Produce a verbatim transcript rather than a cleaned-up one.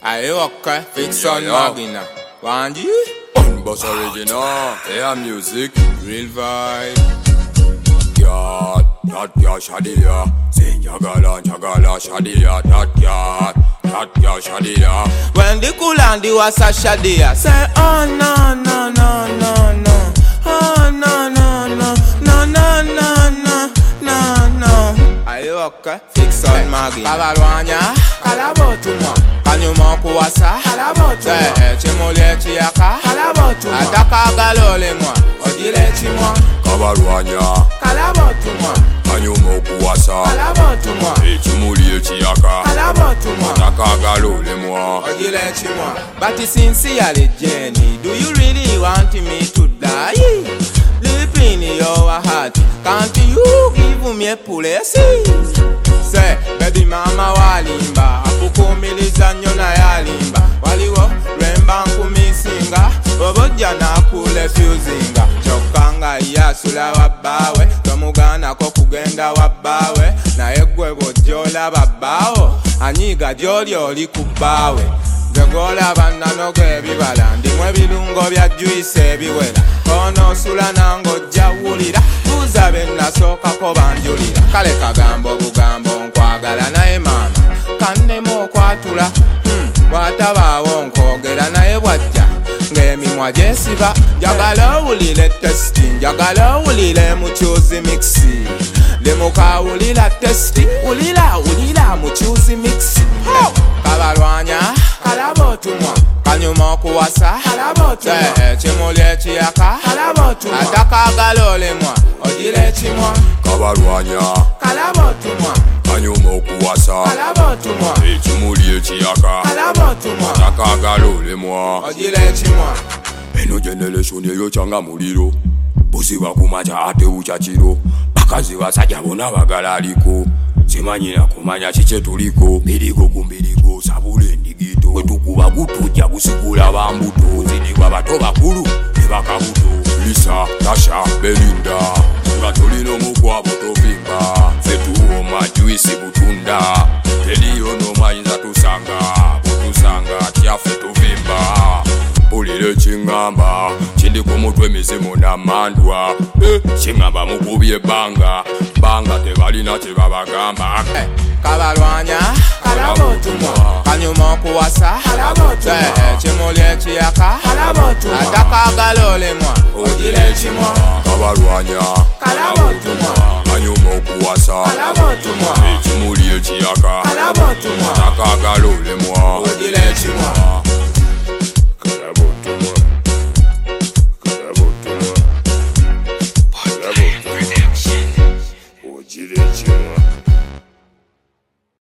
Aye, okay, Fiction Magina. Wanji? Boss original, air music, Real vibe. yeah, that yeah, Shadia. Say Jagala, Jagala, Shadia, that yeah, that yeah, Shadia. When the Kulandi was a Shadia, say, oh no, no, no, no, no. Oh no, no, no, no, no, no, no, no, no. Aye, okay, Fiction Magina. Kabalwanya, Kalabotumwa. Kanyuma kuwasa, Kalabotumwa. Chimule chiyaka, Kalabotumwa. Ataka galole mwa, Ojile chimwa. Kabalwanya, Kalabotumwa. Kanyuma okuwasa, Kalabotumwa. Ekimuli ekiyaka, Kalabotumwa. Ataka galole mwa, Ojile chimwa. But sincerely, Jenny, do you really want me to die? Deep in your heart, can't you give me a policy? Say, baby mama walimba, akukumiliza nyo na yalimba. Waliwo, lwemba nkumisinga, obojja nakule fusinga. Chokanga yasula wabawe, tomugana ko kugenda wabawe. Naye gwe bojjola babawo, anyiga gyoli oli kubawe. Nzegola bannano gw'ebibala, ndimwe ebirungo bya juice ebiwera. Konoosula nange ojja wulira, buuza be nasookako banjulira. Kale kagambo bugambo nkwagala naye maama, kannemu okwatula. Hmm, bw'atabaawo nkwogera naye bw'ajja ng'emimwa gyesiba. Njagala owulire testi, njagala owulire mukyuzi mixi. Lemukawulira testi, wulira wulira mukyuzi mixi. Kabalwanya, Kalabotumwa. Kanyuma okuwasa, Kalabotumwa. Ekimuli ekiyaka, Kalabotumwa. Ataka galole mwa, Ojile chimwa. Kabalwanya, Kalabotumwa. Kanyuma okuwasa, Kalabotumwa. Ekimuli ekiyaka, Kalabotumwa. Ataka galole mwa, Ojile chimwa. eno generation eyo kyanga muliro. Buziba kumaja ate ucha kiro. Bakazi basajja bonna bagala aliko. Simanyira kumanya kike tuliko. Mbirigo ku mbirigo sabule endigito. Bwe tukuba gutujja gusigula bambuto. Zinigwa bato bakulu ne bakabuto. Lisa, Tasha, Belinda nga tulina omukwabo tovimba. Ffe tuwoma juisi butunda. Teriyo n'omayinza tusanga. Butusanga tyaffe tuvimba. Mpulira ekiŋŋamba kindi ku mutwe emizimu n'amandwa. Eh, kiŋŋamba mukubye ebbanga banga tebalina kye babagamba. Kabalwanya, Kalabotumwa. Kanyuma okuwasa, Kalabotumwa. Ekimuli ekiyaka, Kalabotumwa. Ataka galole mwa, Ojile chimwa. Kabalwanya, Kalabotumwa. kanyuma okuwasa, Kalabotumwa. ekimuli ekiyaka, Kalabotumwa. ataka galole mwa.